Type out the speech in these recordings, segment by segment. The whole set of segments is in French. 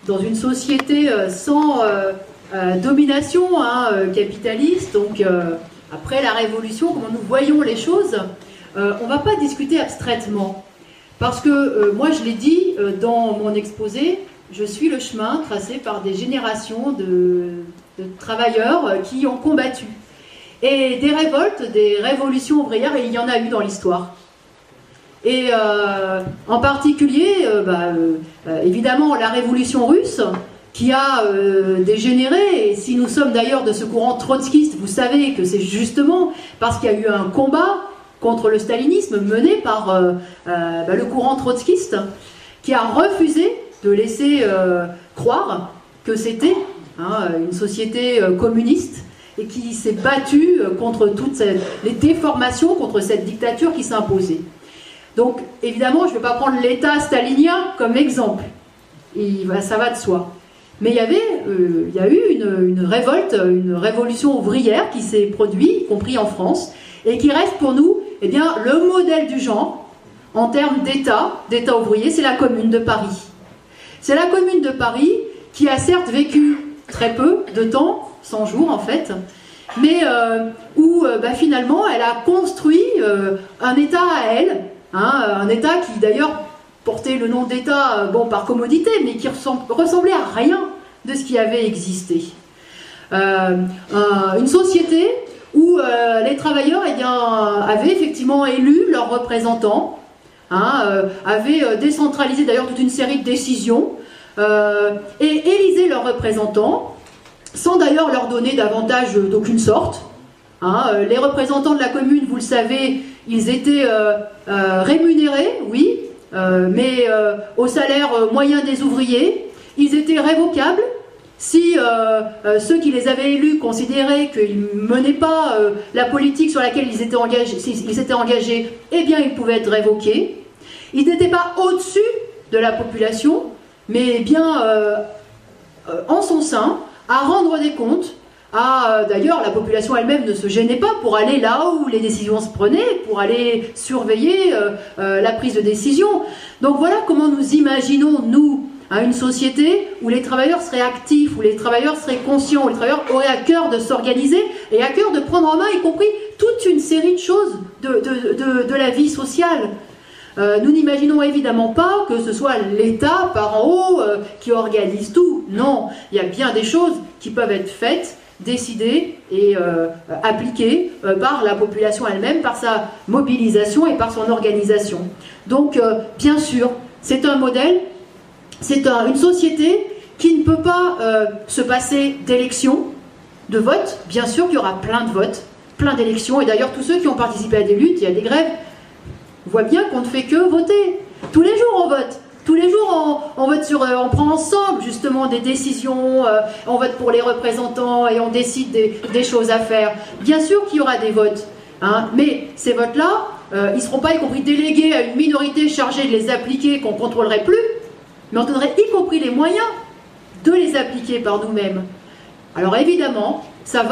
dans une société sans domination capitaliste, donc après la Révolution, comment nous voyons les choses, on ne va pas discuter abstraitement. Parce que, moi je l'ai dit dans mon exposé, je suis le chemin tracé par des générations de travailleurs qui ont combattu. Et des révoltes, des révolutions ouvrières, il y en a eu dans l'histoire. Et en particulier, évidemment, la révolution russe, qui a dégénéré, et si nous sommes d'ailleurs de ce courant trotskiste, vous savez que c'est justement parce qu'il y a eu un combat contre le stalinisme mené par le courant trotskiste, qui a refusé de laisser croire que c'était une société communiste, et qui s'est battu contre toutes les déformations, contre cette dictature qui s'imposait. Donc, évidemment, je ne vais pas prendre l'État stalinien comme exemple, ça va de soi. Mais il y a eu une révolte, une révolution ouvrière qui s'est produite, y compris en France, et qui reste pour nous le modèle du genre, en termes d'État ouvrier, c'est la Commune de Paris. C'est la Commune de Paris qui a certes vécu très peu de temps, 100 jours en fait, mais où finalement elle a construit un État à elle, un État qui d'ailleurs portait le nom d'État par commodité, mais qui ressemblait à rien de ce qui avait existé. Une société où les travailleurs avaient effectivement élu leurs représentants, avaient décentralisé d'ailleurs toute une série de décisions, et élisaient leurs représentants, sans d'ailleurs leur donner d'avantages d'aucune sorte. Les représentants de la commune, vous le savez, ils étaient rémunérés, oui, mais au salaire moyen des ouvriers. Ils étaient révocables si ceux qui les avaient élus considéraient qu'ils ne menaient pas la politique sur laquelle ils étaient engagés, eh bien ils pouvaient être révoqués. Ils n'étaient pas au-dessus de la population, mais bien en son sein, à rendre des comptes. D'ailleurs, la population elle-même ne se gênait pas pour aller là où les décisions se prenaient, pour aller surveiller la prise de décision. Donc voilà comment nous imaginons, nous, une société où les travailleurs seraient actifs, où les travailleurs seraient conscients, où les travailleurs auraient à cœur de s'organiser et à cœur de prendre en main, y compris toute une série de choses de la vie sociale. Nous n'imaginons évidemment pas que ce soit l'État par en haut qui organise tout. Non, il y a bien des choses qui peuvent être faites, décidées et appliquées par la population elle-même, par sa mobilisation et par son organisation. Donc, bien sûr, c'est un modèle, c'est une société qui ne peut pas se passer d'élections, de votes. Bien sûr qu'il y aura plein de votes, plein d'élections, et d'ailleurs tous ceux qui ont participé à des luttes, il y a des grèves, on voit bien qu'on ne fait que voter. Tous les jours on vote. Tous les jours on vote on prend ensemble justement des décisions, on vote pour les représentants et on décide des choses à faire. Bien sûr qu'il y aura des votes, mais ces votes-là, ils ne seront pas y compris délégués à une minorité chargée de les appliquer qu'on ne contrôlerait plus, mais on donnerait y compris les moyens de les appliquer par nous-mêmes. Alors évidemment,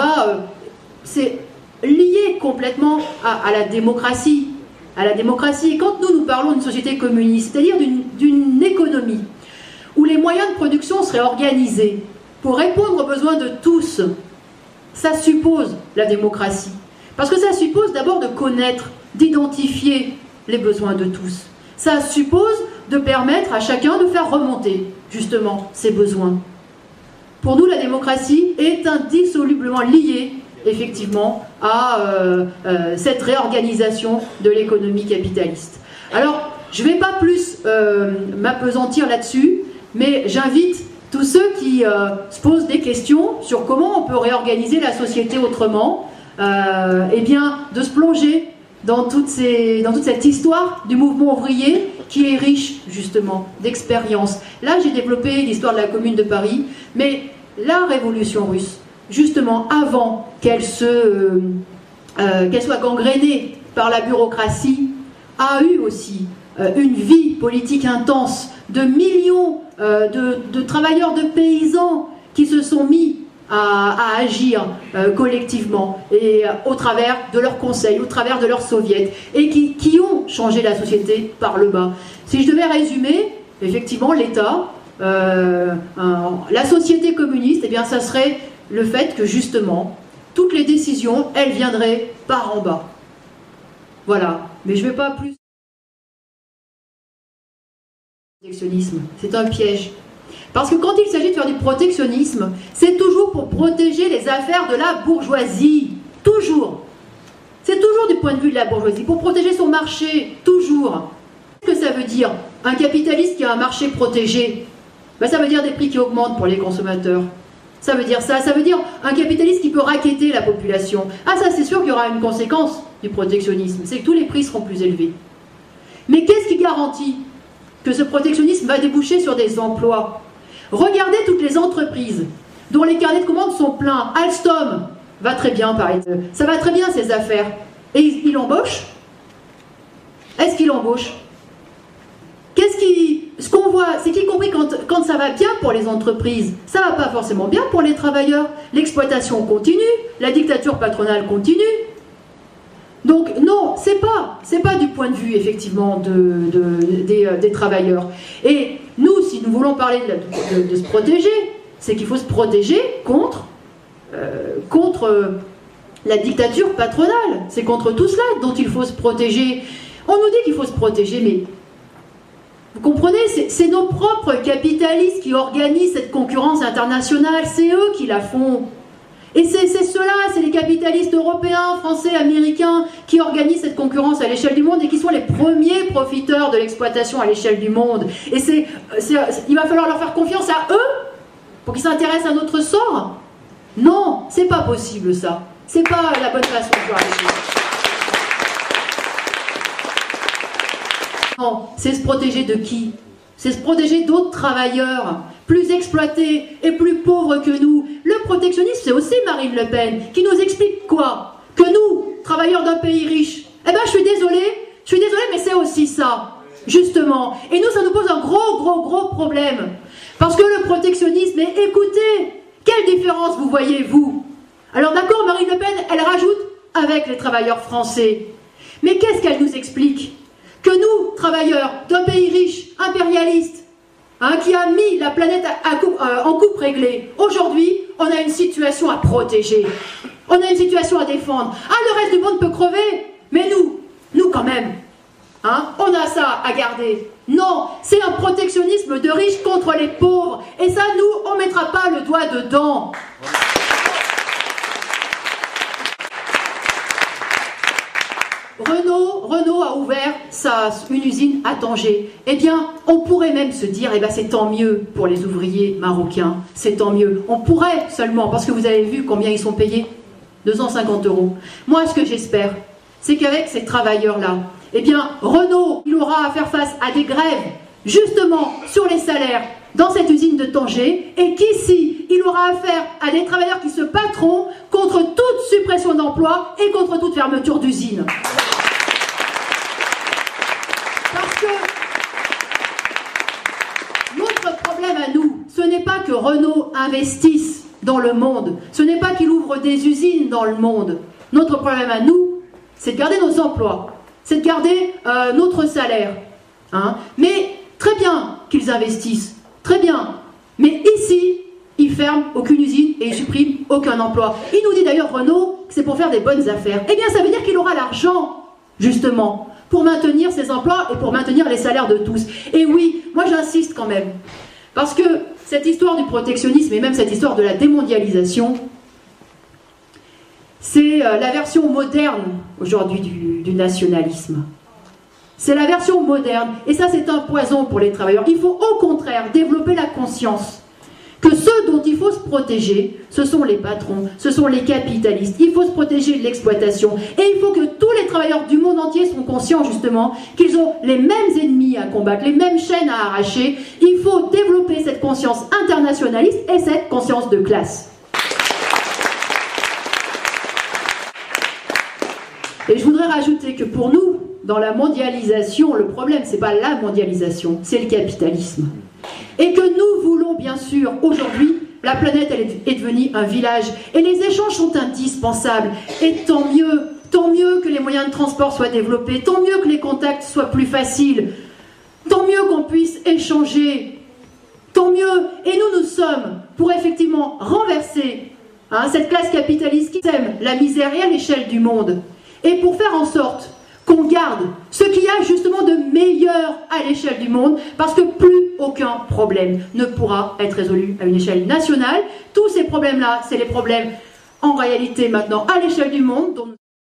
c'est lié complètement à la démocratie. Et quand nous parlons d'une société communiste, c'est-à-dire d'une économie où les moyens de production seraient organisés pour répondre aux besoins de tous, ça suppose la démocratie. Parce que ça suppose d'abord de connaître, d'identifier les besoins de tous. Ça suppose de permettre à chacun de faire remonter, justement, ses besoins. Pour nous, la démocratie est indissolublement liée effectivement à cette réorganisation de l'économie capitaliste. Alors, je ne vais pas plus m'appesantir là-dessus, mais j'invite tous ceux qui se posent des questions sur comment on peut réorganiser la société autrement, de se plonger dans toute cette histoire du mouvement ouvrier qui est riche justement d'expériences. Là, j'ai développé l'histoire de la Commune de Paris, mais la Révolution russe, justement, avant qu'elle soit gangrénée par la bureaucratie, a eu aussi une vie politique intense de millions de travailleurs, de paysans qui se sont mis à agir collectivement et au travers de leurs conseils, au travers de leurs soviets, et qui ont changé la société par le bas. Si je devais résumer, effectivement, l'État, la société communiste, eh bien ça serait le fait que justement, toutes les décisions, elles viendraient par en bas. Voilà, mais je ne vais pas plus... Protectionnisme, c'est un piège. Parce que quand il s'agit de faire du protectionnisme, c'est toujours pour protéger les affaires de la bourgeoisie. Toujours. C'est toujours du point de vue de la bourgeoisie, pour protéger son marché, toujours. Qu'est-ce que ça veut dire, un capitaliste qui a un marché protégé? Ben, ça veut dire des prix qui augmentent pour les consommateurs. Ça veut dire ça. Ça veut dire un capitaliste qui peut racketter la population. Ah, ça, c'est sûr qu'il y aura une conséquence du protectionnisme, c'est que tous les prix seront plus élevés. Mais qu'est-ce qui garantit que ce protectionnisme va déboucher sur des emplois? Regardez toutes les entreprises dont les carnets de commandes sont pleins. Alstom va très bien, par exemple. Ça va très bien, ses affaires. Et il embauche? Est-ce qu'il embauche? Ce qu'on voit, c'est qu'y compris quand ça va bien pour les entreprises, ça va pas forcément bien pour les travailleurs. L'exploitation continue, la dictature patronale continue. Donc non, c'est pas du point de vue effectivement des travailleurs. Et nous, si nous voulons parler de se protéger, c'est qu'il faut se protéger contre la dictature patronale. C'est contre tout cela dont il faut se protéger. On nous dit qu'il faut se protéger, mais vous comprenez, c'est nos propres capitalistes qui organisent cette concurrence internationale, c'est eux qui la font. Et c'est ceux-là, c'est les capitalistes européens, français, américains qui organisent cette concurrence à l'échelle du monde et qui sont les premiers profiteurs de l'exploitation à l'échelle du monde. Et il va falloir leur faire confiance à eux pour qu'ils s'intéressent à notre sort? Non, c'est pas possible ça. C'est pas la bonne façon de voir les choses. Non, c'est se protéger de qui? C'est se protéger d'autres travailleurs, plus exploités et plus pauvres que nous. Le protectionnisme, c'est aussi Marine Le Pen, qui nous explique quoi? Que nous, travailleurs d'un pays riche, eh ben je suis désolée, mais c'est aussi ça, justement. Et nous, ça nous pose un gros problème. Parce que le protectionnisme, mais écoutez, quelle différence vous voyez, vous? Alors d'accord, Marine Le Pen, elle rajoute avec les travailleurs français. Mais qu'est-ce qu'elle nous explique? Que nous, travailleurs d'un pays riche, impérialiste, qui a mis la planète en coupe réglée, aujourd'hui, on a une situation à protéger. On a une situation à défendre. Ah, le reste du monde peut crever, mais nous quand même, on a ça à garder. Non, c'est un protectionnisme de riches contre les pauvres. Et ça, nous, on ne mettra pas le doigt dedans. Renault a ouvert une usine à Tanger. Eh bien, on pourrait même se dire, c'est tant mieux pour les ouvriers marocains, c'est tant mieux. On pourrait seulement, parce que vous avez vu combien ils sont payés, 250 €. Moi, ce que j'espère, c'est qu'avec ces travailleurs-là, eh bien, Renault, il aura à faire face à des grèves, justement, sur les salaires, dans cette usine de Tanger, et qu'ici, il aura affaire à des travailleurs qui se battront contre toute suppression d'emplois et contre toute fermeture d'usine. Parce que notre problème à nous, ce n'est pas que Renault investisse dans le monde, ce n'est pas qu'il ouvre des usines dans le monde. Notre problème à nous, c'est de garder nos emplois, c'est de garder notre salaire. Mais très bien qu'ils investissent, très bien. Mais ici, ils ferment aucune usine et ils suppriment aucun emploi. Il nous dit d'ailleurs, Renault, que c'est pour faire des bonnes affaires. Eh bien, ça veut dire qu'il aura l'argent, justement, pour maintenir ses emplois et pour maintenir les salaires de tous. Et oui, moi j'insiste quand même. Parce que cette histoire du protectionnisme et même cette histoire de la démondialisation, c'est la version moderne aujourd'hui du nationalisme. C'est la version moderne. Et ça, c'est un poison pour les travailleurs. Il faut au contraire développer la conscience que ceux dont il faut se protéger, ce sont les patrons, ce sont les capitalistes. Il faut se protéger de l'exploitation. Et il faut que tous les travailleurs du monde entier soient conscients, justement, qu'ils ont les mêmes ennemis à combattre, les mêmes chaînes à arracher. Il faut développer cette conscience internationaliste et cette conscience de classe. Et je voudrais rajouter que pour nous, dans la mondialisation, le problème, c'est pas la mondialisation, c'est le capitalisme. Et que nous voulons, bien sûr, aujourd'hui, la planète, elle est devenue un village. Et les échanges sont indispensables. Et tant mieux que les moyens de transport soient développés, tant mieux que les contacts soient plus faciles, tant mieux qu'on puisse échanger. tant mieux. Et nous sommes pour effectivement renverser cette classe capitaliste qui sème la misère et à l'échelle du monde, et pour faire en sorte qu'on garde ce qu'il y a justement de meilleur à l'échelle du monde, parce que plus aucun problème ne pourra être résolu à une échelle nationale. Tous ces problèmes-là, c'est les problèmes en réalité maintenant à l'échelle du monde.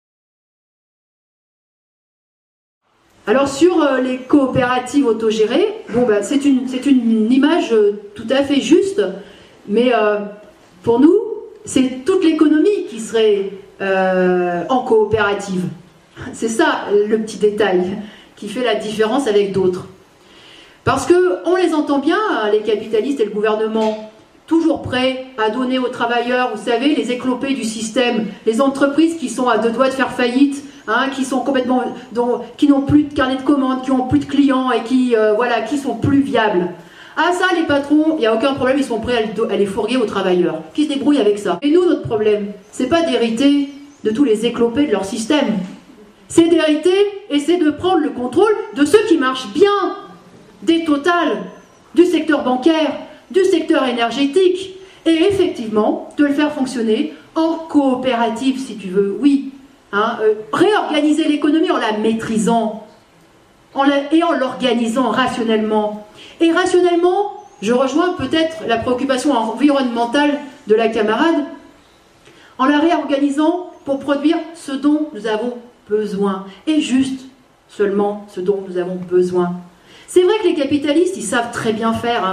Alors sur les coopératives autogérées, bon, ben, c'est une image tout à fait juste, mais pour nous, c'est toute l'économie qui serait en coopérative. C'est ça le petit détail qui fait la différence avec d'autres. Parce qu'on les entend bien, les capitalistes et le gouvernement, toujours prêts à donner aux travailleurs, vous savez, les éclopés du système, les entreprises qui sont à deux doigts de faire faillite, qui sont complètement, qui n'ont plus de carnet de commandes, qui n'ont plus de clients et qui sont plus viables. Ah ça, les patrons, il n'y a aucun problème, ils sont prêts à les fourguer aux travailleurs, qui se débrouillent avec ça. Et nous, notre problème, c'est pas d'hériter de tous les éclopés de leur système. C'est d'hériter et c'est de prendre le contrôle de ceux qui marchent bien, des Total, du secteur bancaire, du secteur énergétique, et effectivement de le faire fonctionner en coopérative, si tu veux, oui. Réorganiser l'économie en la maîtrisant et en l'organisant rationnellement. Et rationnellement, je rejoins peut-être la préoccupation environnementale de la camarade, en la réorganisant pour produire ce dont nous avons besoin, et juste seulement ce dont nous avons besoin. C'est vrai que les capitalistes, ils savent très bien faire,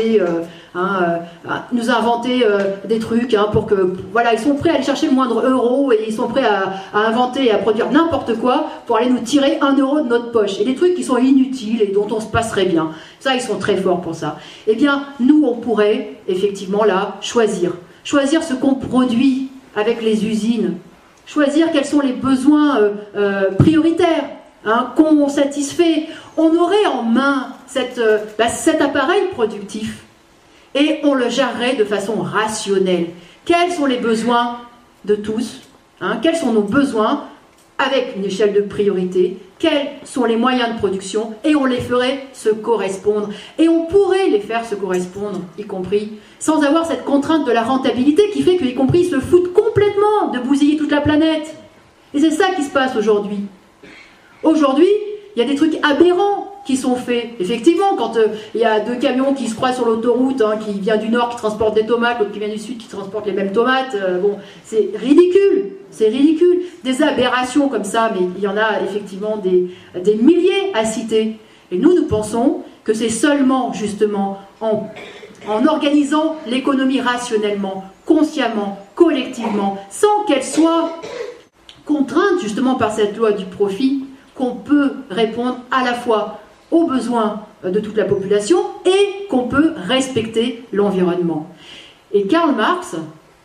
nous inventer des trucs pour que, voilà, ils sont prêts à aller chercher le moindre euro et ils sont prêts à inventer et à produire n'importe quoi pour aller nous tirer 1 euro de notre poche. Et des trucs qui sont inutiles et dont on se passerait bien. Ça, ils sont très forts pour ça. Eh bien, nous, on pourrait effectivement là choisir ce qu'on produit avec les usines, choisir quels sont les besoins prioritaires qu'on satisfait. On aurait en main cet appareil productif et on le gérerait de façon rationnelle. Quels sont les besoins de tous, quels sont nos besoins avec une échelle de priorité, quels sont les moyens de production, et on les ferait se correspondre. Et on pourrait les faire se correspondre, y compris, sans avoir cette contrainte de la rentabilité qui fait qu'y compris ils se foutent complètement de bousiller toute la planète. Et c'est ça qui se passe aujourd'hui. Aujourd'hui, il y a des trucs aberrants qui sont faits. Effectivement, quand il y a 2 camions qui se croisent sur l'autoroute, qui vient du nord qui transporte des tomates, l'autre qui vient du sud qui transporte les mêmes tomates, c'est ridicule. C'est ridicule. Des aberrations comme ça, mais il y en a effectivement des milliers à citer. Et nous pensons que c'est seulement, justement, en organisant l'économie rationnellement, consciemment, collectivement, sans qu'elle soit contrainte, justement, par cette loi du profit, qu'on peut répondre à la fois aux besoins de toute la population et qu'on peut respecter l'environnement. Et Karl Marx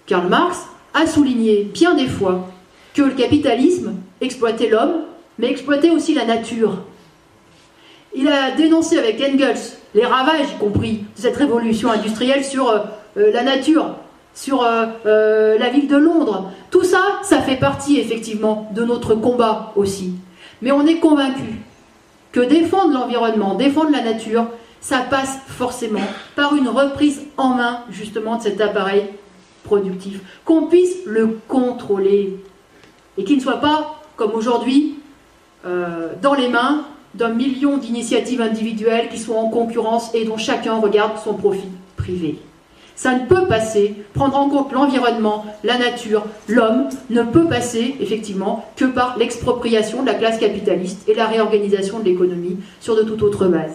a souligné bien des fois que le capitalisme exploitait l'homme, mais exploitait aussi la nature. Il a dénoncé avec Engels les ravages, y compris, de cette révolution industrielle sur la nature, sur la ville de Londres. Tout ça, ça fait partie effectivement de notre combat aussi. Mais on est convaincu que défendre l'environnement, défendre la nature, ça passe forcément par une reprise en main justement de cet appareil productif, qu'on puisse le contrôler et qu'il ne soit pas, comme aujourd'hui, dans les mains d'un million d'initiatives individuelles qui sont en concurrence et dont chacun regarde son profit privé. Ça ne peut passer, prendre en compte l'environnement, la nature, l'homme, ne peut passer, effectivement, que par l'expropriation de la classe capitaliste et la réorganisation de l'économie sur de toute autre base.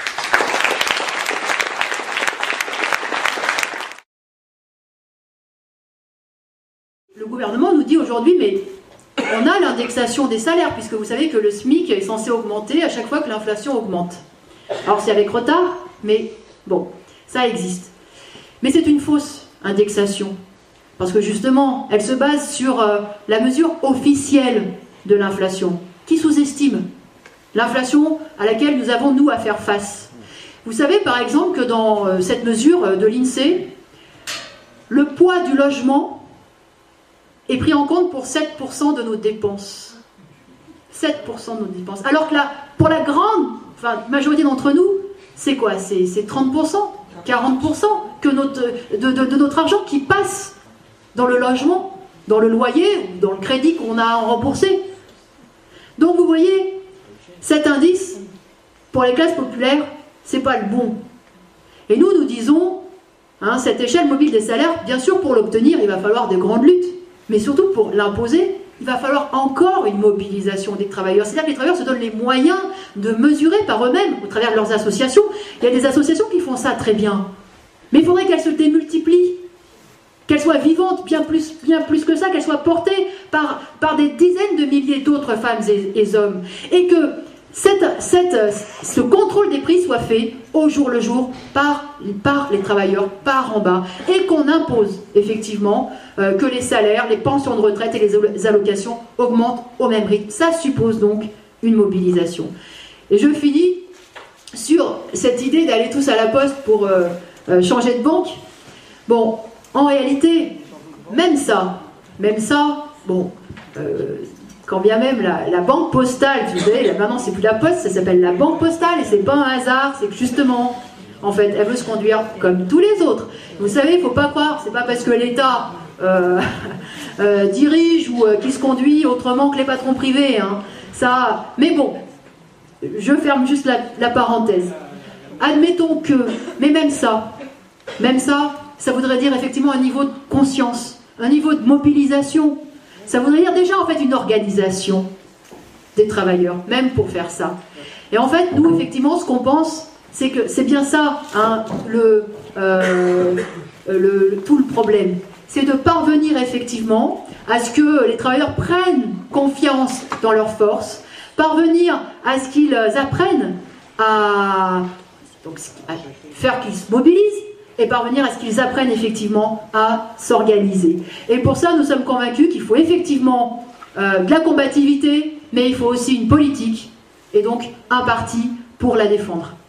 Le gouvernement nous dit aujourd'hui, mais on a l'indexation des salaires, puisque vous savez que le SMIC est censé augmenter à chaque fois que l'inflation augmente. Alors c'est avec retard, mais bon, ça existe. Mais c'est une fausse indexation, parce que justement, elle se base sur la mesure officielle de l'inflation, qui sous-estime l'inflation à laquelle nous avons, nous, à faire face. Vous savez, par exemple, que dans cette mesure de l'INSEE, le poids du logement est pris en compte pour 7% de nos dépenses. 7% de nos dépenses. Alors que là, pour la grande majorité d'entre nous, c'est quoi? C'est 30%. 40% de notre argent qui passe dans le logement, dans le loyer, dans le crédit qu'on a remboursé. Donc vous voyez, cet indice, pour les classes populaires, c'est pas le bon. Et nous disons, cette échelle mobile des salaires, bien sûr, pour l'obtenir, il va falloir de grandes luttes. Mais surtout, pour l'imposer, il va falloir encore une mobilisation des travailleurs. C'est-à-dire que les travailleurs se donnent les moyens de mesurer par eux-mêmes, au travers de leurs associations. Il y a des associations qui font ça très bien. Mais il faudrait qu'elles se démultiplient, qu'elles soient vivantes, bien plus que ça, qu'elles soient portées par des dizaines de milliers d'autres femmes et hommes. Et que ce contrôle des prix soit fait au jour le jour par les travailleurs, par en bas, et qu'on impose effectivement que les salaires, les pensions de retraite et les allocations augmentent au même rythme. Ça suppose donc une mobilisation. Et je finis sur cette idée d'aller tous à la poste pour changer de banque. Bon, en réalité, même ça, bon, quand bien même la banque postale, vous savez, maintenant c'est plus la poste, ça s'appelle la banque postale, et c'est pas un hasard, c'est que justement, en fait, elle veut se conduire comme tous les autres. Vous savez, il ne faut pas croire, c'est pas parce que l'État dirige ou qu'il se conduit autrement que les patrons privés, mais bon, je ferme juste la parenthèse. Admettons que, mais même ça voudrait dire effectivement un niveau de conscience, un niveau de mobilisation. Ça voudrait dire déjà en fait une organisation des travailleurs, même pour faire ça. Et en fait, nous, effectivement, ce qu'on pense, c'est que c'est bien ça, tout le problème. C'est de parvenir effectivement à ce que les travailleurs prennent confiance dans leurs forces, parvenir à ce qu'ils apprennent à faire qu'ils se mobilisent, et parvenir à ce qu'ils apprennent effectivement à s'organiser. Et pour ça, nous sommes convaincus qu'il faut effectivement de la combativité, mais il faut aussi une politique, et donc un parti pour la défendre.